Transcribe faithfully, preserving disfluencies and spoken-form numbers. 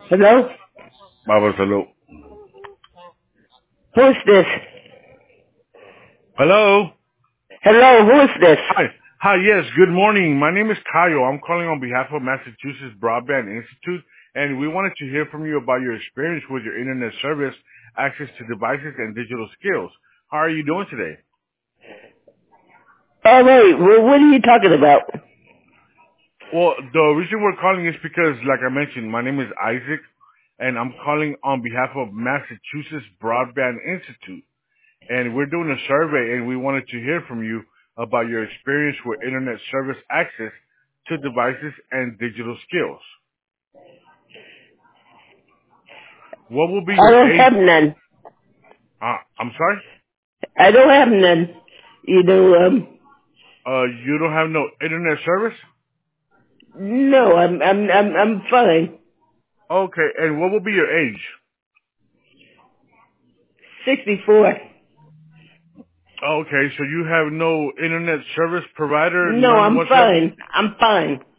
Hello? Baba, hello. Who is this? Hello? Hello, who is this? Hi. Hi, yes, good morning. My name is Kyle. I'm calling on behalf of Massachusetts Broadband Institute, and we wanted to hear from you about your experience with your internet service, access to devices, and digital skills. How are you doing today? Oh, wait, well, what are you talking about? Well, the reason we're calling is because, like I mentioned, my name is Isaac, and I'm calling on behalf of Massachusetts Broadband Institute. And we're doing a survey, and we wanted to hear from you about your experience with internet service access to devices and digital skills. What will be I your don't age? have none. Uh, I'm sorry? I don't have none. You know, um, Uh, you don't have no internet service? no, I'm, I'm, I'm, I'm fine. Okay, and what will be your age? sixty-four. Okay, so you have no internet service provider, No, none I'm whatsoever? fine. I'm fine.